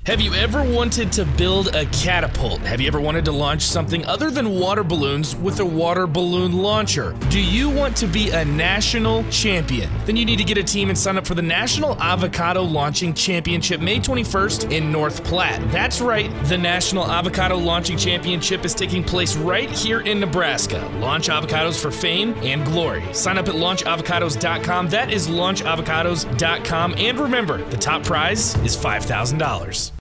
Have you ever wanted to build a catapult? Have you ever wanted to launch something other than water balloons with a water balloon launcher? Do you want to be a national champion? Then you need to get a team and sign up for the National Avocado Launching Championship May 21st in North Platte. That's right, the National Avocado Launching Championship is taking place right here in Nebraska. Launch avocados for fame and glory. Sign up at launchavocados.com. That is launchavocados.com. And remember, the top prize is $5,000.